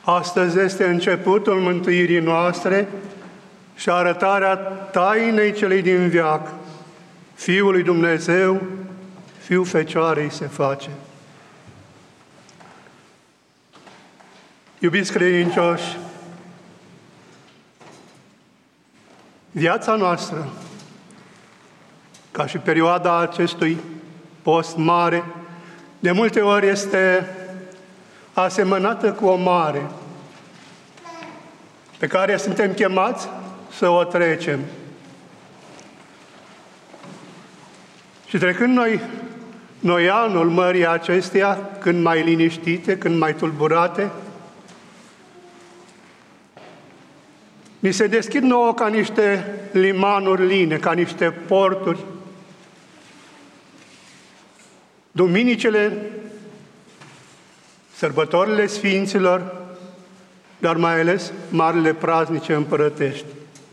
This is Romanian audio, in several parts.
Astăzi este începutul mântuirii noastre și arătarea tainei celei din veac. Fiul lui Dumnezeu, Fiul Fecioarei se face. Iubiți credincioși, viața noastră, ca și perioada acestui post mare, de multe ori este asemănată cu o mare pe care suntem chemați să o trecem. Și trecând noi anul mării acesteia, când mai liniștite, când mai tulburate, ni se deschid nouă ca niște limanuri line, ca niște porturi. Duminicile, sărbătorile Sfinților, dar mai ales marile praznice împărătești.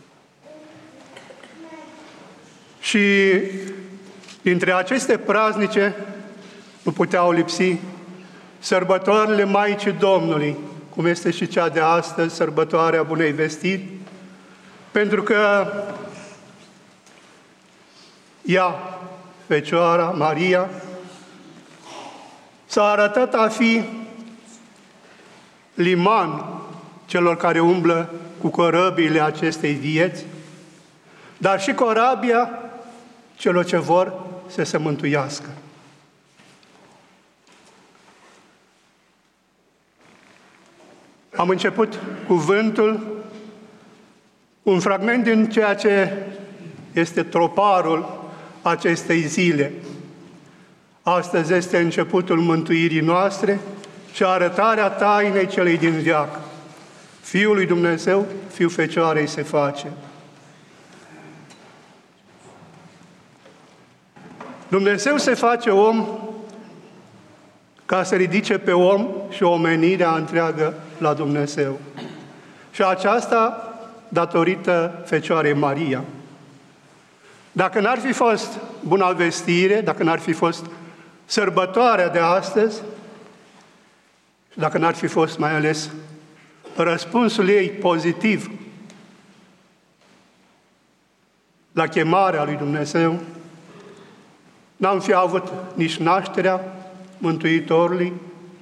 Și dintre aceste praznice nu puteau lipsi sărbătorile Maicii Domnului, cum este și cea de astăzi, sărbătoarea Bunei Vestiri, pentru că ea, Fecioara Maria, s-a arătat a fi liman celor care umblă cu corăbiile acestei vieți, dar și corabia celor ce vor să se mântuiască. Am început cuvântul, un fragment din ceea ce este troparul acestei zile. Astăzi este începutul mântuirii noastre și arătarea tainei celei din veac. Fiul lui Dumnezeu, Fiul Fecioarei se face. Dumnezeu se face om ca să ridice pe om și omenirea întreagă la Dumnezeu. Și aceasta datorită Fecioarei Maria. Dacă n-ar fi fost Buna Vestire, dacă n-ar fi fost sărbătoarea de astăzi, și dacă n-ar fi fost mai ales răspunsul ei pozitiv la chemarea lui Dumnezeu, n-am fi avut nici nașterea Mântuitorului,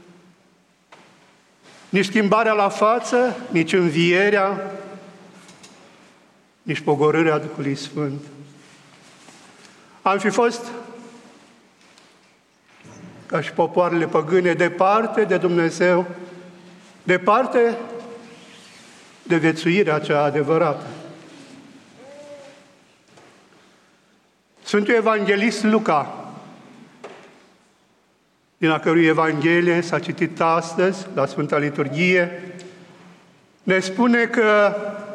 nici schimbarea la față, nici învierea, nici pogorârea Duhului Sfânt. Am fi fost, ca și popoarele păgâne, departe de Dumnezeu, departe de viețuirea cea adevărată. Sfântul Evanghelist Luca, din a cărui Evanghelie s-a citit astăzi la Sfânta Liturghie, ne spune că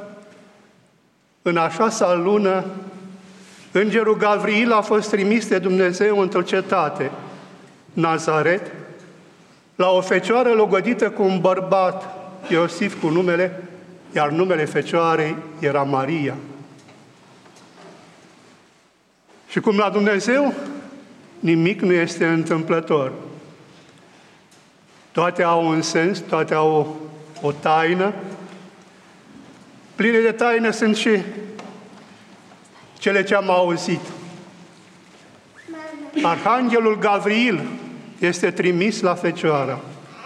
în a 6-a lună Îngerul Gavriil a fost trimis de Dumnezeu într-o cetate, Nazaret, la o fecioară logodită cu un bărbat, Iosif cu numele, iar numele fecioarei era Maria. Și cum la Dumnezeu nimic nu este întâmplător. Toate au un sens, toate au o taină. Pline de taină sunt și cele ce am auzit. Arhanghelul Gavriil este trimis la Fecioara.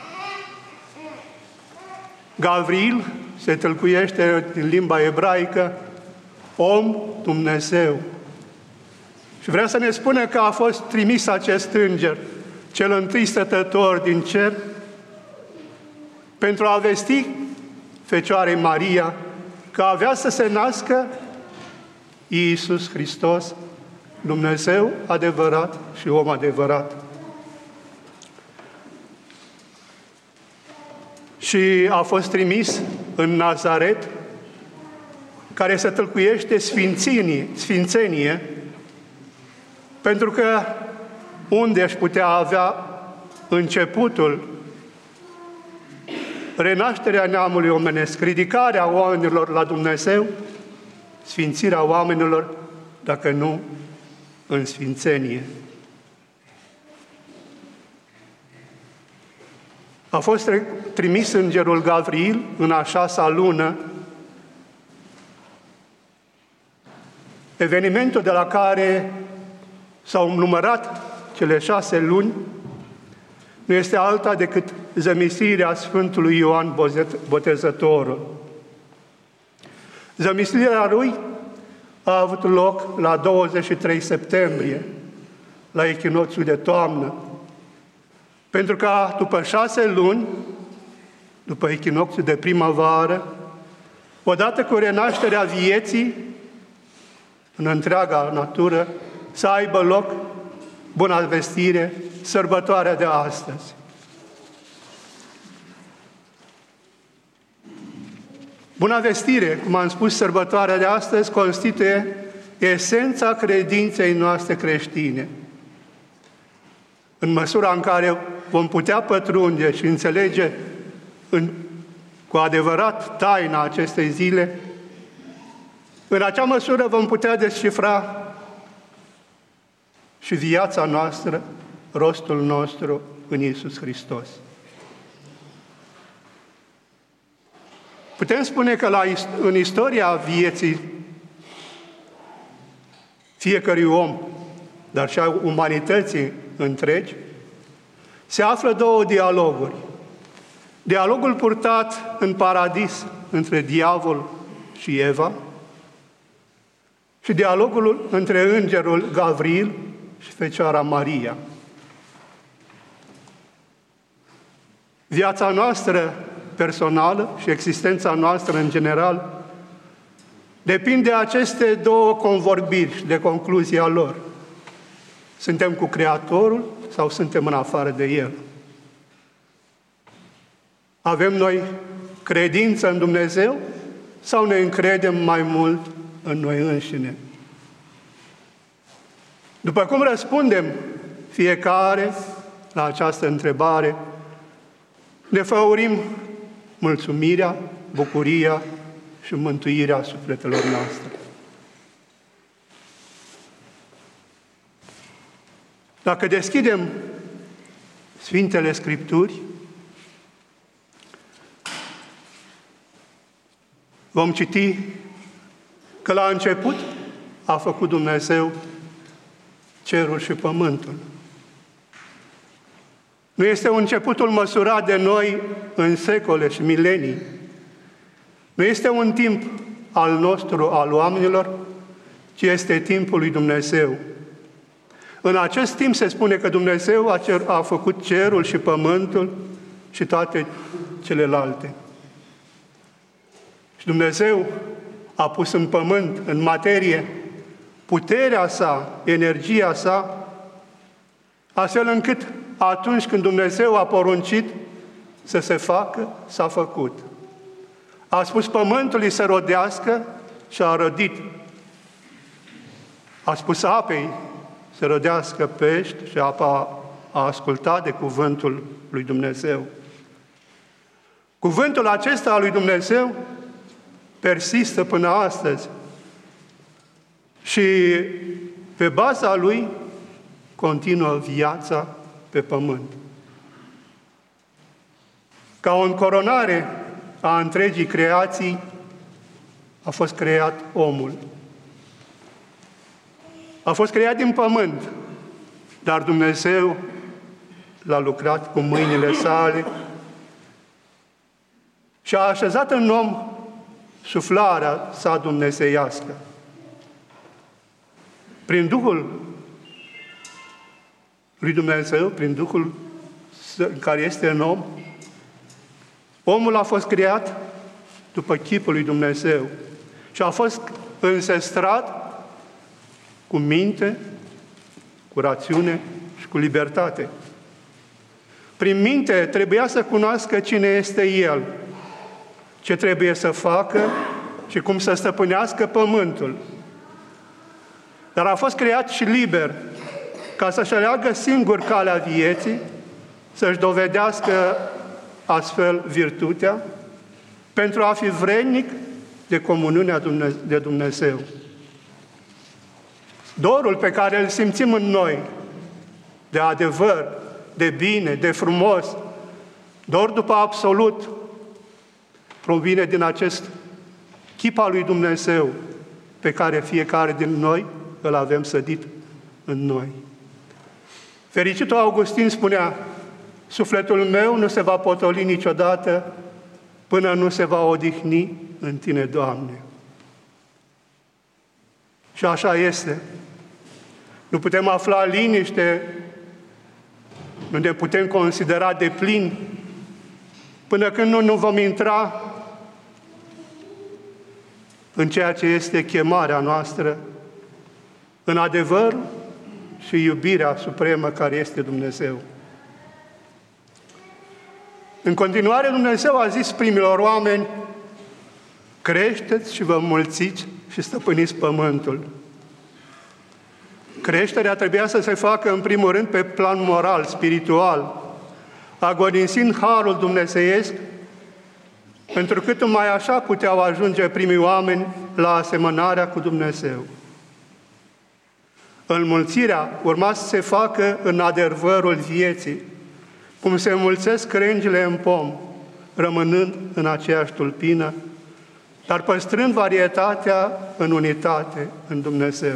Gavriil se tâlcuiește în limba ebraică om Dumnezeu. Și vrea să ne spună că a fost trimis acest înger, cel întâi stătător din cer, pentru a vesti Fecioarei Maria că avea să se nască Iisus Hristos, Dumnezeu adevărat și om adevărat. Și a fost trimis în Nazaret, care se tâlcuiește sfințenie, pentru că unde își putea avea începutul renașterea neamului omenesc, ridicarea oamenilor la Dumnezeu, sfințirea oamenilor, dacă nu în sfințenie. A fost trimis îngerul Gavril în a 6-a lună, evenimentul de la care s-au numărat cele 6 luni nu este alta decât zămisirea Sfântului Ioan Botezătorul. Zămisirea lui a avut loc la 23 septembrie, la echinocțiul de toamnă, pentru că după 6 luni, după echinocțiul de primăvară, odată cu renașterea vieții în întreaga natură, să aibă loc Buna Vestire, sărbătoarea de astăzi. Buna Vestire, cum am spus, sărbătoarea de astăzi constituie esența credinței noastre creștine. În măsura în care vom putea pătrunde și înțelege cu adevărat taina acestei zile, în acea măsură vom putea descifra și viața noastră, rostul nostru în Iisus Hristos. Putem spune că în istoria vieții fiecărui om, dar și a umanității întregi, se află 2 dialoguri. Dialogul purtat în paradis între diavol și Eva și dialogul între îngerul Gavril și Fecioara Maria. Viața noastră personală și existența noastră în general depinde de aceste 2 convorbiri și de concluzia lor. Suntem cu Creatorul sau suntem în afară de El? Avem noi credință în Dumnezeu sau ne încredem mai mult în noi înșine? După cum răspundem fiecare la această întrebare, ne făurim mulțumirea, bucuria și mântuirea sufletelor noastre. Dacă deschidem Sfintele Scripturi, vom citi că la început a făcut Dumnezeu cerul și pământul. Nu este un începutul măsurat de noi în secole și milenii. Nu este un timp al nostru, al oamenilor, ci este timpul lui Dumnezeu. În acest timp se spune că Dumnezeu a făcut cerul și pământul și toate celelalte. Și Dumnezeu a pus în pământ, în materie, puterea sa, energia sa, astfel încât atunci când Dumnezeu a poruncit să se facă, s-a făcut. A spus pământului să rodească și a rodit. A spus apei să rodească pești și apa a ascultat de cuvântul lui Dumnezeu. Cuvântul acesta al lui Dumnezeu persistă până astăzi și pe baza lui continuă viața pe pământ. Ca o încoronare a întregii creații a fost creat omul. A fost creat din pământ, dar Dumnezeu l-a lucrat cu mâinile sale și a așezat în om suflarea sa dumnezeiască. Prin Duhul lui Dumnezeu, prin Duhul care este în om, omul a fost creat după chipul lui Dumnezeu și a fost însestrat cu minte, cu rațiune și cu libertate. Prin minte trebuia să cunoască cine este El, ce trebuie să facă și cum să stăpânească pământul. Dar a fost creat și liber, ca să-și aleagă singur calea vieții, să-și dovedească astfel virtutea, pentru a fi vrednic de comuniunea de Dumnezeu. Dorul pe care îl simțim în noi, de adevăr, de bine, de frumos, Doar după absolut provine din acest chip al lui Dumnezeu pe care fiecare din noi îl avem sădit în noi. Fericitul Augustin spunea: sufletul meu nu se va potoli niciodată până nu se va odihni în Tine, Doamne. Și așa este. Nu putem afla liniște, nu ne putem considera deplini până când nu vom intra în ceea ce este chemarea noastră, în adevăr și iubirea supremă care este Dumnezeu. În continuare, Dumnezeu a zis primilor oameni: creșteți și vă înmulțiți și stăpâniți pământul. Creșterea trebuia să se facă în primul rând pe plan moral, spiritual, agonisind harul dumnezeiesc, întrucât numai așa puteau ajunge primii oameni la asemănarea cu Dumnezeu. Înmulțirea urma să se facă în adevărul vieții, cum se înmulțesc crengile în pom, rămânând în aceeași tulpină, dar păstrând varietatea în unitate, în Dumnezeu.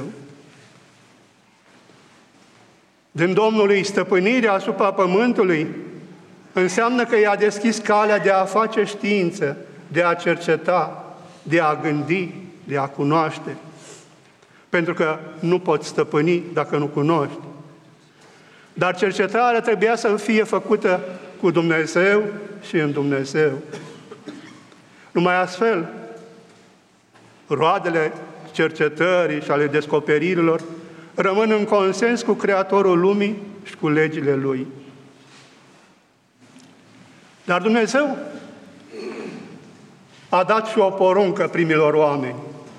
Din Domnului stăpânirea asupra pământului înseamnă că i-a deschis calea de a face știință, de a cerceta, de a gândi, de a cunoaște. Pentru că nu poți stăpâni dacă nu cunoști. Dar cercetarea trebuia să fie făcută cu Dumnezeu și în Dumnezeu. Numai astfel, roadele cercetării și ale descoperirilor rămân în consens cu Creatorul lumii și cu legile Lui. Dar Dumnezeu a dat și o poruncă primilor oameni.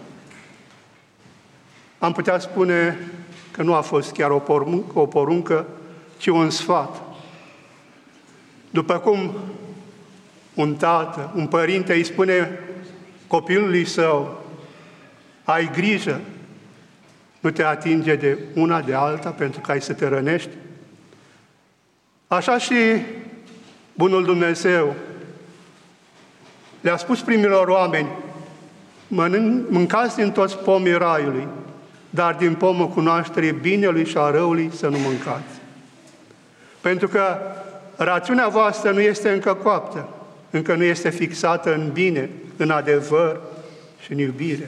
Am putea spune că nu a fost chiar o poruncă, ci un sfat. După cum un tată, un părinte îi spune copilului său: ai grijă, nu te atinge de una de alta pentru că ai să te rănești. Așa și bunul Dumnezeu le-a spus primilor oameni: mâncați din toți pomii raiului, dar din pomul cunoașterii binelui și a răului să nu mâncați. Pentru că rațiunea voastră nu este încă coaptă, încă nu este fixată în bine, în adevăr și în iubire.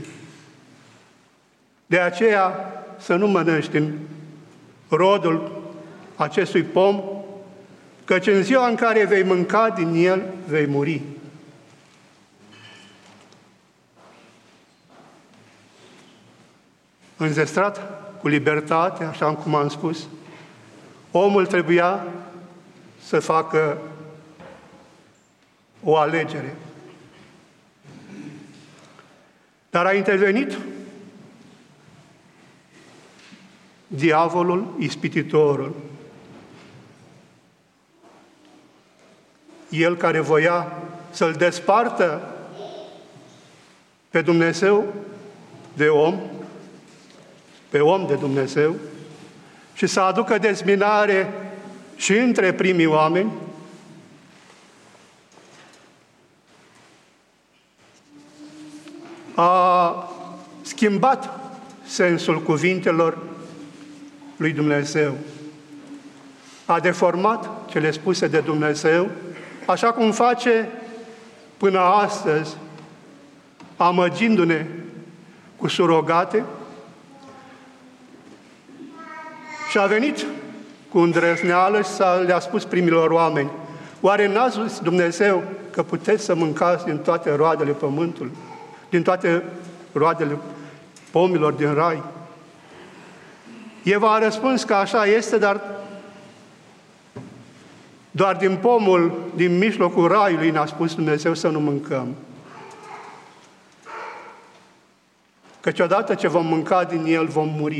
De aceea să nu mănânci din rodul acestui pom, căci în ziua în care vei mânca din el, vei muri. Înzestrat cu libertate, așa cum am spus, omul trebuia să facă o alegere. Dar a intervenit diavolul, ispititorul. El care voia să-l despartă pe Dumnezeu de om, pe om de Dumnezeu, și să aducă dezbinare și între primii oameni, a schimbat sensul cuvintelor lui Dumnezeu. A deformat cele spuse de Dumnezeu, așa cum face până astăzi, amăgindu-ne cu surogate, și a venit cu îndrăzneală și le-a spus primilor oameni: oare n-a zis Dumnezeu că puteți să mâncați din toate roadele pământului, din toate roadele pomilor din rai? Eva a răspuns că așa este, dar doar din pomul din mijlocul raiului ne-a spus Dumnezeu să nu mâncăm. Căci odată ce vom mânca din el, vom muri.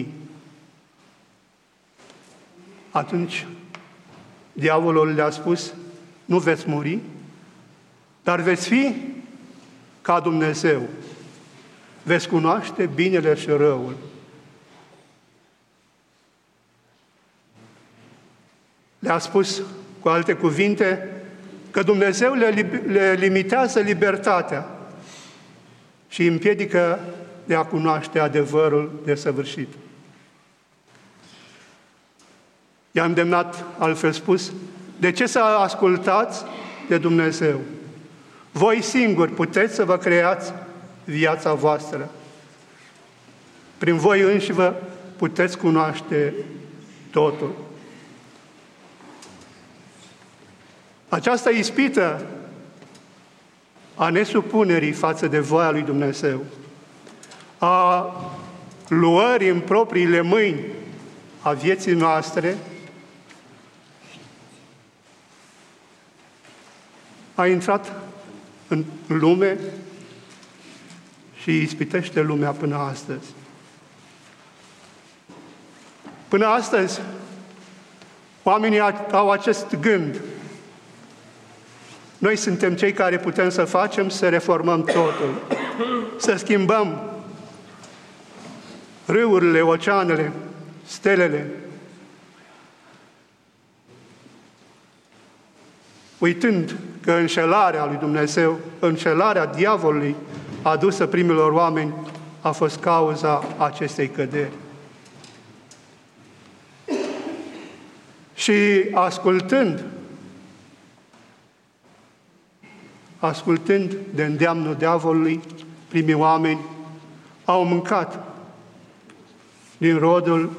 Atunci diavolul le-a spus: nu veți muri, dar veți fi ca Dumnezeu. Veți cunoaște binele și răul. Le-a spus, cu alte cuvinte, că Dumnezeu le limitează libertatea și îi împiedică de a cunoaște adevărul desăvârșit. I-a îndemnat, altfel spus, de ce să ascultați de Dumnezeu? Voi singuri puteți să vă creați viața voastră. Prin voi înși vă puteți cunoaște totul. Această ispită a nesupunerii față de voia lui Dumnezeu, a luării în propriile mâini a vieții noastre, a intrat în lume și ispitește lumea până astăzi. Până astăzi, oamenii au acest gând. Noi suntem cei care putem să facem, să reformăm totul, să schimbăm râurile, oceanele, stelele, uitând că înșelarea lui Dumnezeu, înșelarea diavolului adusă primilor oameni a fost cauza acestei căderi. Și ascultând de îndeamnul diavolului, primii oameni au mâncat din rodul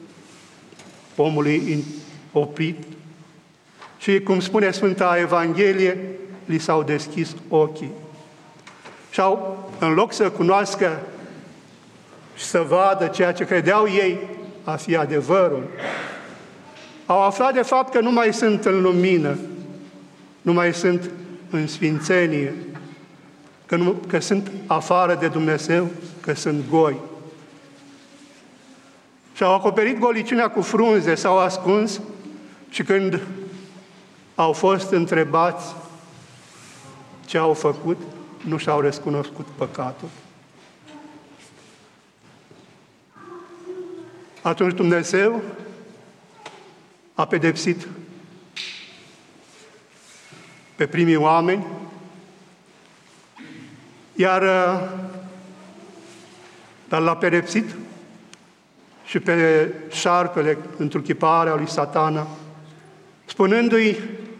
omului oprit și, cum spune Sfânta Evanghelie, li s-au deschis ochii. Și în loc să cunoască și să vadă ceea ce credeau ei a fi adevărul, au aflat de fapt că nu mai sunt în lumină, nu mai sunt în sfințenie, că sunt afară de Dumnezeu, că sunt goi. Și-au acoperit goliciunea cu frunze, s-au ascuns și când au fost întrebați ce au făcut, nu și-au recunoscut păcatul. Atunci Dumnezeu a pedepsit pe primii oameni, dar l-a pedepsit și pe șarpele, întruchiparea lui Satana, spunându-i: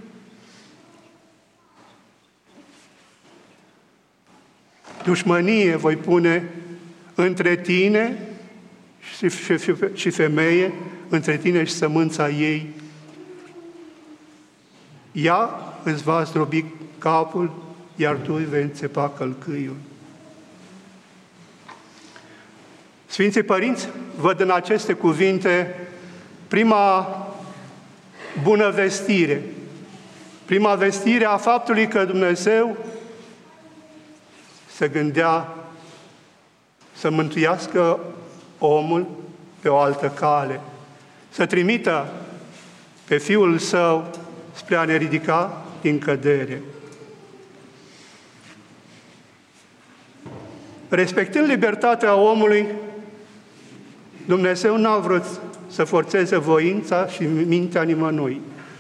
dușmănie voi pune între tine și femeie, între tine și sămânța ei. Ea îți va zdrobi capul, iar tu îi vei înțepa călcâiul. Sfinții Părinți văd în aceste cuvinte prima bună vestire, prima vestire a faptului că Dumnezeu se gândea să mântuiască omul pe o altă cale, să trimită pe Fiul Său spre a ne ridica din cădere. Respectând libertatea omului, Dumnezeu n-a vrut să forțeze voința și mintea nimănui.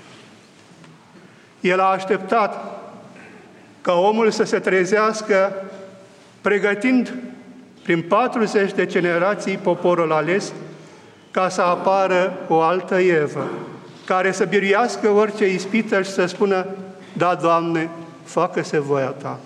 El a așteptat ca omul să se trezească, pregătind prin 40 de generații poporul ales, ca să apară o altă Evă, care să biruiască orice ispită și să spună: da, Doamne, facă-se voia Ta.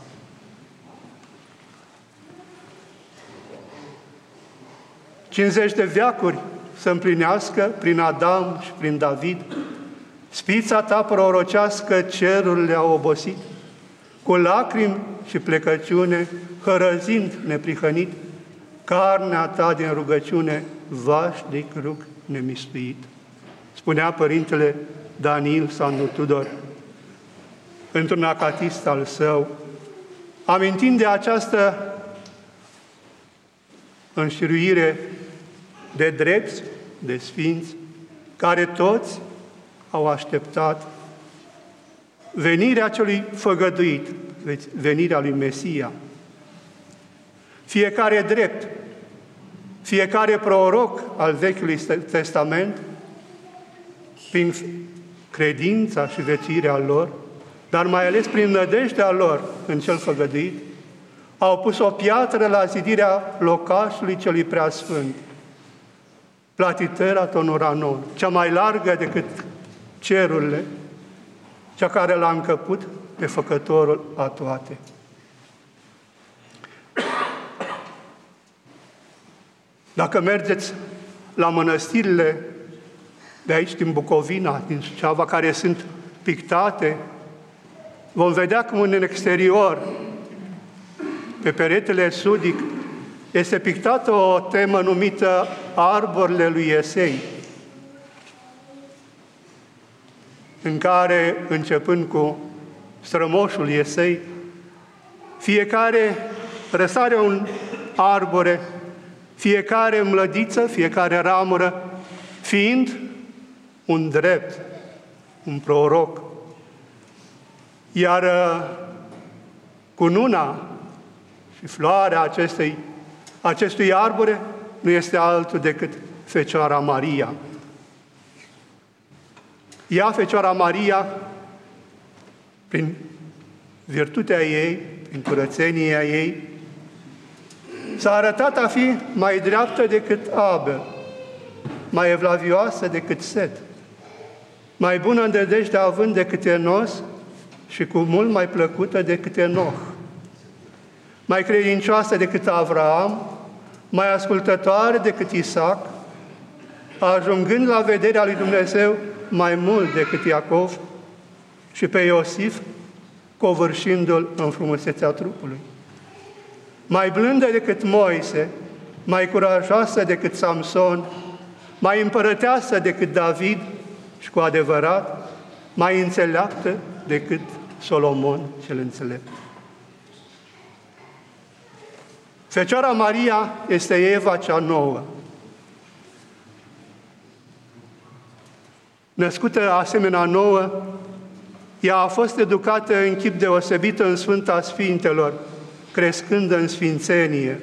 Cincizeci de veacuri să împlinească prin Adam și prin David. Spița Ta prorocească cerurile au obosit, cu lacrimi și plecăciune, hărăzind neprihănit, carnea Ta din rugăciune, vașnic rug nemistuit. Spunea Părintele Daniil Sandu Tudor într-un acatist al său, amintind de această înșiruire de drepți, de sfinți, care toți au așteptat venirea celui făgăduit, venirea lui Mesia. Fiecare drept, fiecare proroc al Vechiului Testament, prin credința și vecirea lor, dar mai ales prin nădejdea lor în cel făgăduit, au pus o piatră la zidirea locașului celui preasfânt, Platitera Tonoranon, cea mai largă decât cerurile, cea care l-a încăput pe Făcătorul a toate. Dacă mergeți la mănăstirile de aici, din Bucovina, din Suceava, care sunt pictate, vom vedea cum în exterior, pe peretele sudic, este pictată o temă numită Arborile lui Iesei, în care, începând cu strămoșul Iesei, fiecare răsare un arbore, fiecare mlădiță, fiecare ramură, fiind un drept, un proroc. Iar cununa și floarea acestui arbore nu este altul decât Fecioara Maria. Ea, Fecioara Maria, prin virtutea ei, prin curățenia ei, s-a arătat a fi mai dreaptă decât Abel, mai evlavioasă decât Set, mai bună în nădejde având decât Enos și cu mult mai plăcută decât Enoch, mai credincioasă decât Avraam, mai ascultătoare decât Isaac, ajungând la vederea lui Dumnezeu mai mult decât Iacov și pe Iosif, covârșindu-l în frumusețea trupului. Mai blândă decât Moise, mai curajoasă decât Samson, mai împărăteasă decât David și cu adevărat, mai înțeleaptă decât Solomon cel înțelept. Fecioara Maria este Eva cea nouă. Născută asemenea nouă, ea a fost educată în chip deosebit în Sfânta Sfintelor, crescând în sfințenie.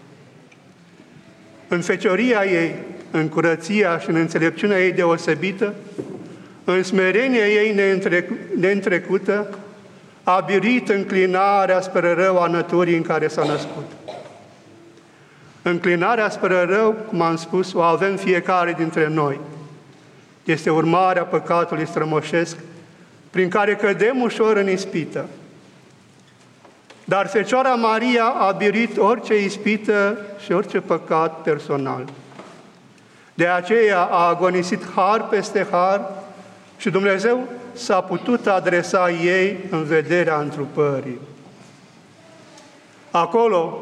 În fecioria ei, în curăția și în înțelepciunea ei deosebită, în smerenia ei neîntrecută, a biruit înclinarea spre rău a naturii în care s-a născut. Înclinarea spre rău, cum am spus, o avem fiecare dintre noi. Este urmarea păcatului strămoșesc, prin care cădem ușor în ispită. Dar Fecioara Maria a biruit orice ispită și orice păcat personal. De aceea a agonisit har peste har și Dumnezeu s-a putut adresa ei în vederea întrupării. Acolo,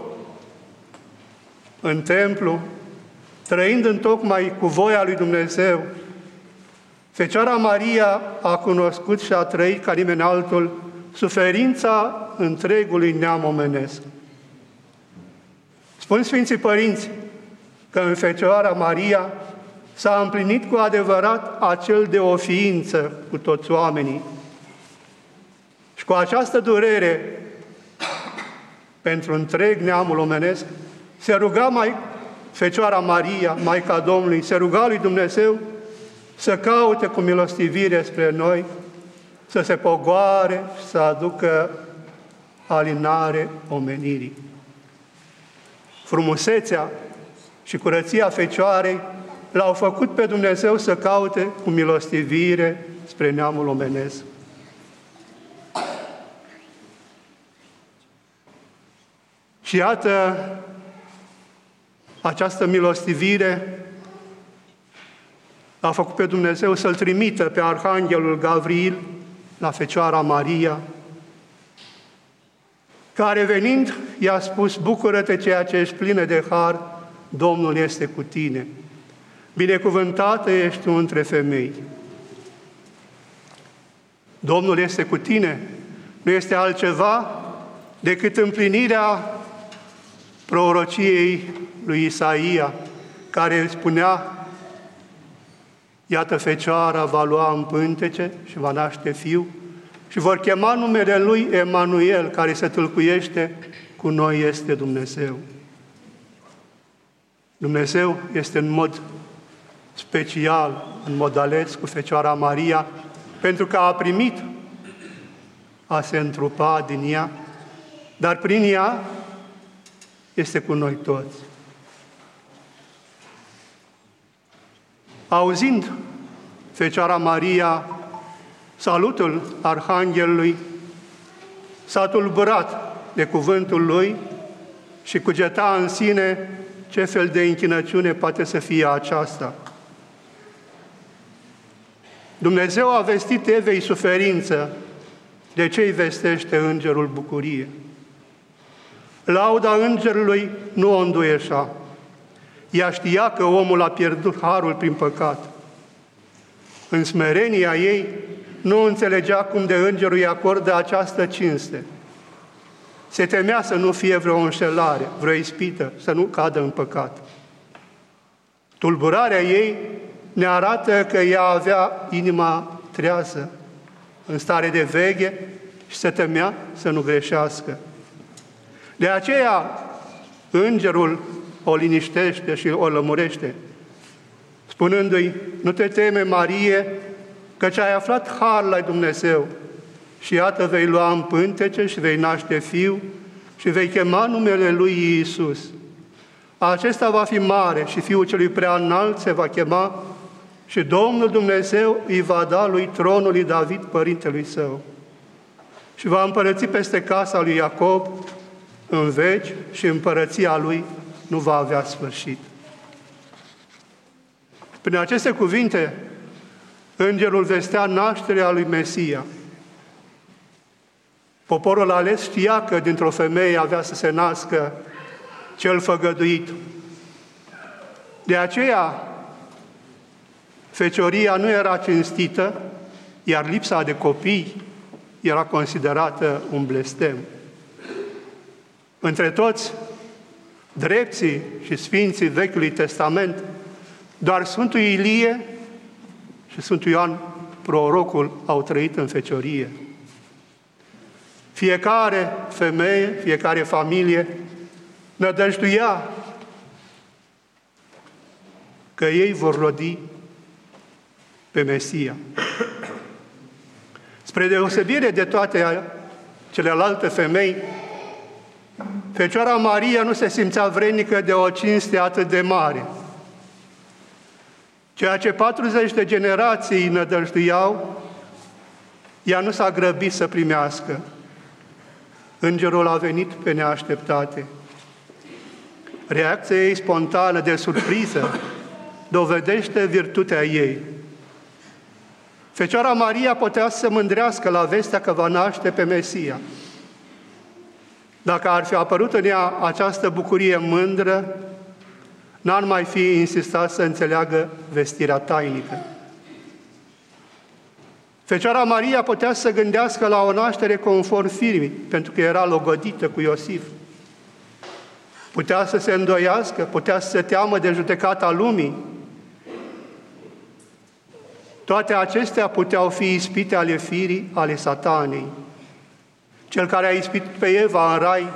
în templu, trăind întocmai cu voia lui Dumnezeu, Fecioara Maria a cunoscut și a trăit ca nimeni altul suferința întregului neam omenesc. Spun Sfinții Părinți că în Fecioara Maria s-a împlinit cu adevărat acel de o ființă cu toți oamenii. Și cu această durere pentru întreg neamul omenesc, se ruga Fecioara Maria, Maica Domnului, se ruga lui Dumnezeu să caute cu milostivire spre noi, să se pogoare și să aducă alinare omenirii. Frumusețea și curăția Fecioarei l-au făcut pe Dumnezeu să caute cu milostivire spre neamul omenesc. Și iată, această milostivire a făcut pe Dumnezeu să-L trimită pe Arhanghelul Gavril la Fecioara Maria, care venind i-a spus: bucură-te, ceea ce ești plină de har, Domnul este cu tine. Binecuvântată ești tu între femei. Domnul este cu tine nu este altceva decât împlinirea prorociei lui Isaia, care spunea: iată, Fecioara va lua în pântece și va naște fiu și vor chema numele lui Emanuel, care se tâlcuiește cu noi este Dumnezeu. Dumnezeu este în mod special, în mod ales cu Fecioara Maria, pentru că a primit a se întrupa din ea, dar prin ea este cu noi toți. Auzind Fecioara Maria salutul Arhanghelului, s-a tulburat de cuvântul lui și cugeta în sine ce fel de închinăciune poate să fie aceasta. Dumnezeu a vestit Evei suferință, de ce îi vestește îngerul bucurie? Lauda îngerului nu o înduieșa. Ea știa că omul a pierdut harul prin păcat. În smerenia ei nu înțelegea cum de îngerul îi acordă această cinste. Se temea să nu fie vreo înșelare, vreo ispită, să nu cadă în păcat. Tulburarea ei ne arată că ea avea inima trează, în stare de veche și se temea să nu greșească. De aceea, îngerul o liniștește și o lămurește, spunându-i: nu te teme, Marie, căci ai aflat har la Dumnezeu și iată vei lua în pântece și vei naște fiu și vei chema numele lui Iisus. Acesta va fi mare și Fiul celui prea înalt se va chema și Domnul Dumnezeu îi va da lui tronul lui David, părintelui său. Și va împărăți peste casa lui Iacob în veci și împărăția lui nu va avea sfârșit. Prin aceste cuvinte, îngerul vestea nașterea lui Mesia. Poporul ales știa că dintr-o femeie avea să se nască cel făgăduit. De aceea, fecioria nu era cinstită, iar lipsa de copii era considerată un blestem. Între toți drepții și sfinții Vechiului Testament, doar Sfântul Ilie și Sfântul Ioan prorocul au trăit în feciorie. Fiecare femeie, fiecare familie nădăjduia că ei vor rodi pe Mesia. Spre deosebire de toate celelalte femei, Fecioara Maria nu se simțea vrednică de o cinste atât de mare. Ceea ce 40 de generații nădăjduiau, ea nu s-a grăbit să primească. Îngerul a venit pe neașteptate. Reacția ei spontană de surpriză dovedește virtutea ei. Fecioara Maria putea să se mândrească la vestea că va naște pe Mesia. Dacă ar fi apărut în ea această bucurie mândră, n-ar mai fi insistat să înțeleagă vestirea tainică. Fecioara Maria putea să gândească la o naștere conform firii, pentru că era logodită cu Iosif. Putea să se îndoiască, putea să se teamă de judecata lumii. Toate acestea puteau fi ispite ale firii, ale Satanei. Cel care a ispitit pe Eva în rai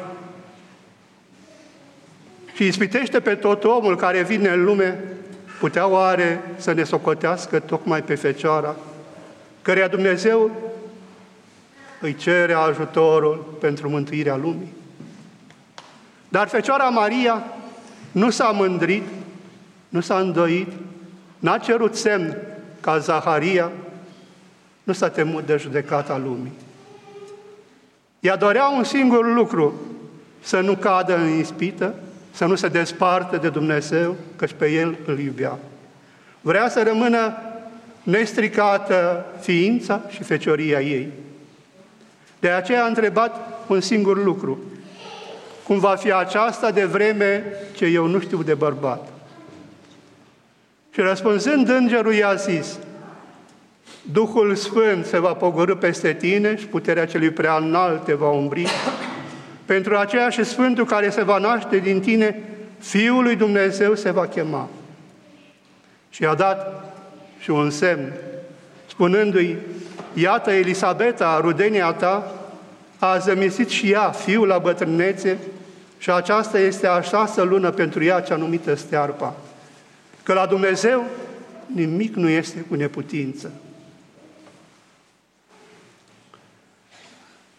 și ispitește pe tot omul care vine în lume, putea oare să ne socotească tocmai pe Fecioara, căreia Dumnezeu îi cere ajutorul pentru mântuirea lumii? Dar Fecioara Maria nu s-a mândrit, nu s-a îndoit, n-a cerut semn ca Zaharia, nu s-a temut de judecata lumii. Ea dorea un singur lucru, să nu cadă în ispită, să nu se despartă de Dumnezeu, căci pe El îl iubea. Vrea să rămână nestricată ființa și fecioria ei. De aceea a întrebat un singur lucru: cum va fi aceasta de vreme ce eu nu știu de bărbat? Și răspunzând, îngerul i-a zis: Duhul Sfânt se va pogorî peste tine și puterea celui prea înalt te va umbri. Pentru aceea și Sfântul care se va naște din tine, Fiul lui Dumnezeu se va chema. Și i-a dat și un semn, spunându-i: iată, Elisabeta, rudenia ta, a zămisit și ea fiul la bătrânețe și aceasta este a 6-a lună pentru ea cea numită stearpa. Că la Dumnezeu nimic nu este cu neputință.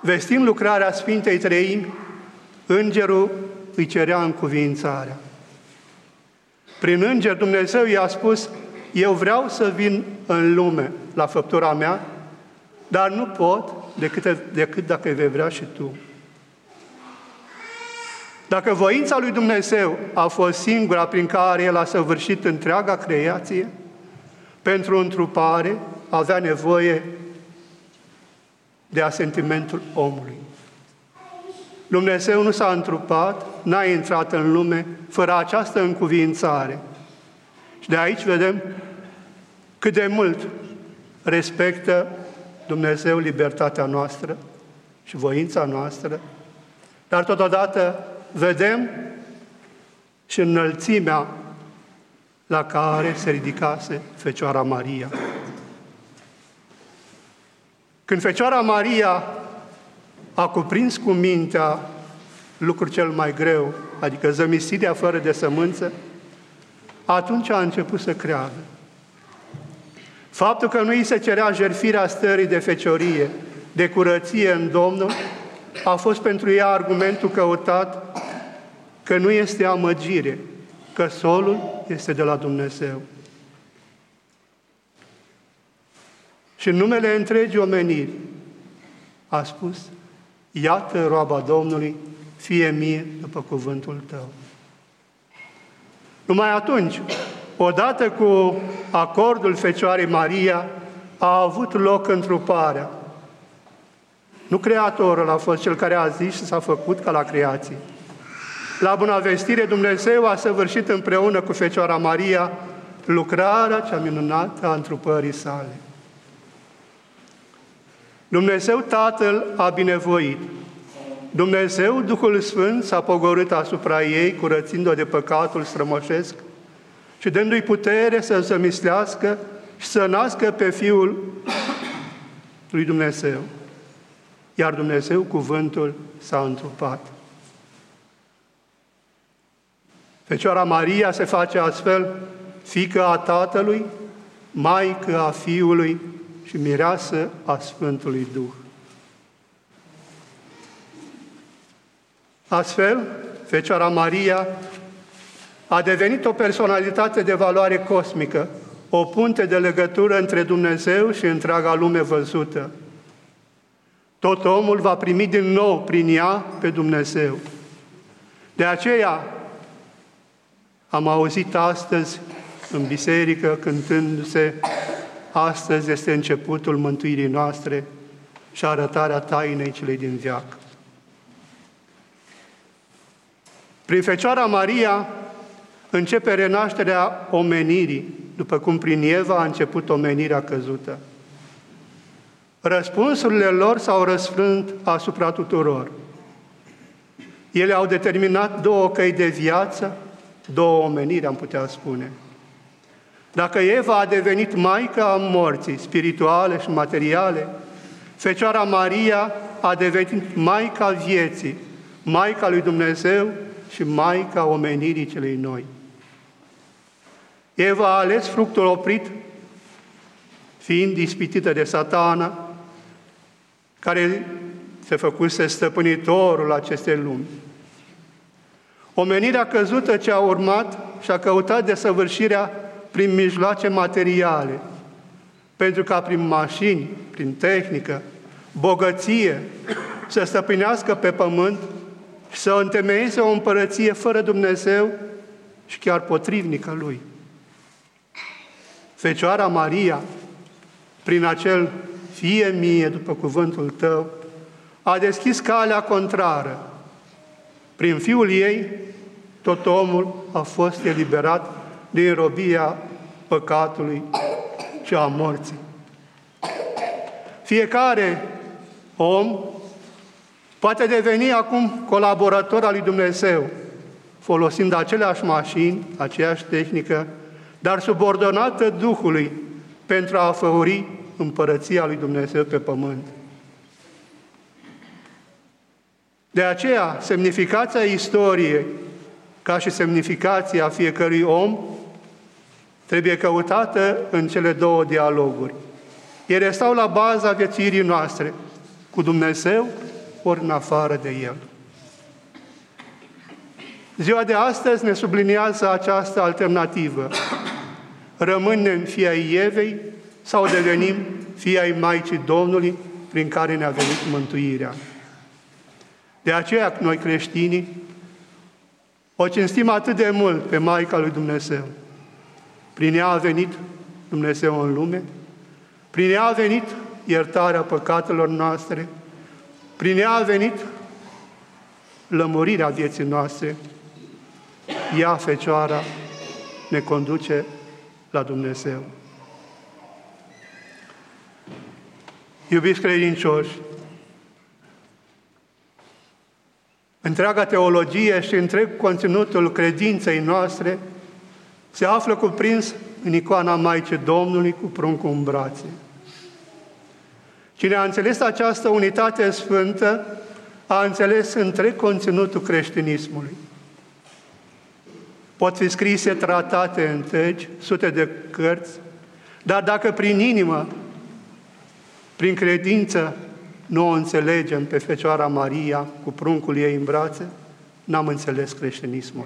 Vestind lucrarea Sfintei Treimi, îngerul îi cerea încuviințarea. Prin înger Dumnezeu i-a spus: eu vreau să vin în lume la făptura mea, dar nu pot decât dacă vei vrea și tu. Dacă voința lui Dumnezeu a fost singura prin care El a săvârșit întreaga creație, pentru întrupare avea nevoie de asentimentul omului. Dumnezeu nu s-a întrupat, n-a intrat în lume fără această încuviințare. Și de aici vedem cât de mult respectă Dumnezeu libertatea noastră și voința noastră, dar totodată vedem și înălțimea la care se ridicase Fecioara Maria. Când Fecioara Maria a cuprins cu mintea lucrul cel mai greu, adică zămisirea fără de sămânță, atunci a început să creadă. Faptul că nu îi se cerea jertfirea stării de feciorie, de curăție în Domnul, a fost pentru ea argumentul căutat că nu este amăgire, că solul este de la Dumnezeu. Și în numele întregii omeniri a spus: iată roaba Domnului, fie mie după cuvântul tău. Numai atunci, odată cu acordul Fecioarei Maria, a avut loc întruparea. Nu Creatorul a fost cel care a zis și s-a făcut ca la creație. La bunăvestire, Dumnezeu a săvârșit împreună cu Fecioara Maria lucrarea cea minunată a întrupării sale. Dumnezeu Tatăl a binevoit. Dumnezeu Duhul Sfânt s-a pogorât asupra ei, curățind-o de păcatul strămoșesc și dându-i putere să zămislească și să nască pe Fiul lui Dumnezeu. Iar Dumnezeu, cuvântul, s-a întrupat. Fecioara Maria se face astfel fiică a Tatălui, maică a Fiului și mireasă a Sfântului Duh. Astfel, Fecioara Maria a devenit o personalitate de valoare cosmică, o punte de legătură între Dumnezeu și întreaga lume văzută. Tot omul va primi din nou prin ea pe Dumnezeu. De aceea am auzit astăzi în biserică cântându-se: astăzi este începutul mântuirii noastre și arătarea tainei celei din veac. Prin Fecioara Maria începe renașterea omenirii, după cum prin Eva a început omenirea căzută. Răspunsurile lor s-au răsfrânt asupra tuturor. Ele au determinat două căi de viață, două omeniri, am putea spune. Dacă Eva a devenit maica morții spirituale și materiale, Fecioara Maria a devenit maica vieții, maica lui Dumnezeu și maica omenirii celei noi. Eva a ales fructul oprit, fiind ispitită de Satana, care se făcuse stăpânitorul acestei lumi. Omenirea căzută ce a urmat și-a căutat desăvârșirea prin mijloace materiale, pentru ca prin mașini, prin tehnică, bogăție, să stăpânească pe pământ și să întemeieze o împărăție fără Dumnezeu și chiar potrivnică Lui. Fecioara Maria, prin acel fie mie după cuvântul tău, a deschis calea contrară. Prin Fiul ei, tot omul a fost eliberat din robia păcatului și a morții. Fiecare om poate deveni acum colaborator al lui Dumnezeu, folosind aceleași mașini, aceeași tehnică, dar subordonată Duhului pentru a făuri împărăția lui Dumnezeu pe pământ. De aceea, semnificația istoriei, ca și semnificația fiecărui om, trebuie căutată în cele două dialoguri. Ele stau la baza viețuirii noastre, cu Dumnezeu ori în afară de El. Ziua de astăzi ne subliniază această alternativă. Rămânem fii ai Evei sau devenim fii ai Maicii Domnului, prin care ne-a venit mântuirea. De aceea noi creștinii o cinstim atât de mult pe Maica lui Dumnezeu. Prin ea a venit Dumnezeu în lume, prin ea a venit iertarea păcatelor noastre, prin ea a venit lămurirea vieții noastre. Ea, Fecioara, ne conduce la Dumnezeu. Iubiți credincioși, întreaga teologie și întreg conținutul credinței noastre se află cuprins în icoana Maicii Domnului cu pruncul în brațe. Cine a înțeles această unitate sfântă, a înțeles întreg conținutul creștinismului. Pot fi scrise tratate întregi, sute de cărți, dar dacă prin inimă, prin credință, nu o înțelegem pe Fecioara Maria cu pruncul ei în brațe, n-am înțeles creștinismul.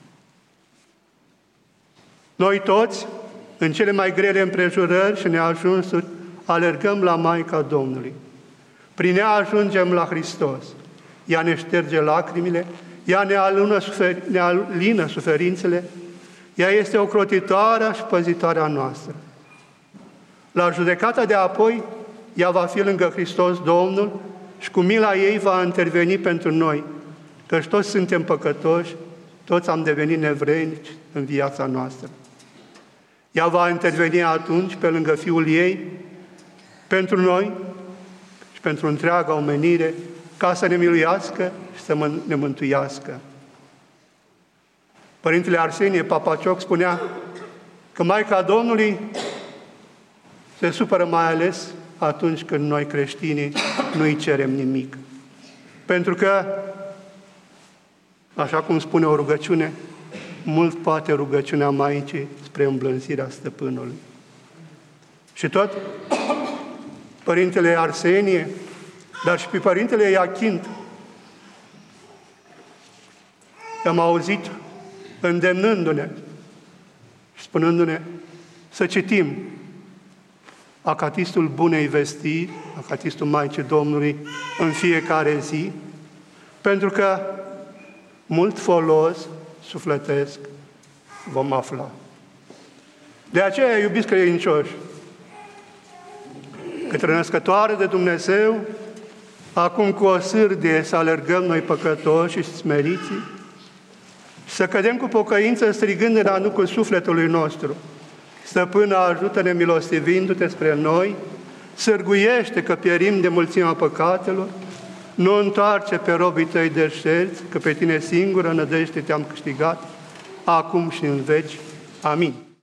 Noi toți, în cele mai grele împrejurări și neajunsuri, alergăm la Maica Domnului. Prin ea ajungem la Hristos. Ea ne șterge lacrimile, ea ne alină suferințele, ea este ocrotitoarea și păzitoarea noastră. La judecata de apoi, ea va fi lângă Hristos Domnul și cu mila ei va interveni pentru noi, căci toți suntem păcătoși, toți am devenit nevrednici în viața noastră. Ea va interveni atunci pe lângă Fiul ei, pentru noi și pentru întreaga omenire, ca să ne miluiască și să ne mântuiască. Părintele Arsenie Papacioc spunea că Maica Domnului se supără mai ales atunci când noi creștinii nu-i cerem nimic. Pentru că, așa cum spune o rugăciune, mult poate rugăciunea Maicii spre îmblânzirea Stăpânului. Și tot Părintele Arsenie, dar și pe Părintele Iachint, am auzit îndemnându-ne și spunându-ne să citim Acatistul Bunei Vestiri, Acatistul Maicii Domnului, în fiecare zi, pentru că mult folos sufletesc vom afla. De aceea, iubiți credincioși, către Născătoare de Dumnezeu, acum cu o sârdie să alergăm noi păcătoși și smeriții, să cădem cu pocăință strigând în anucul sufletului nostru: Stăpână, ajută-ne milostivindu-te spre noi, sârguiește că pierim de mulțimea păcatelor, nu întoarce pe robii tăi deșerți, că pe tine singură nădejde te-am câștigat, acum și în veci. Amin.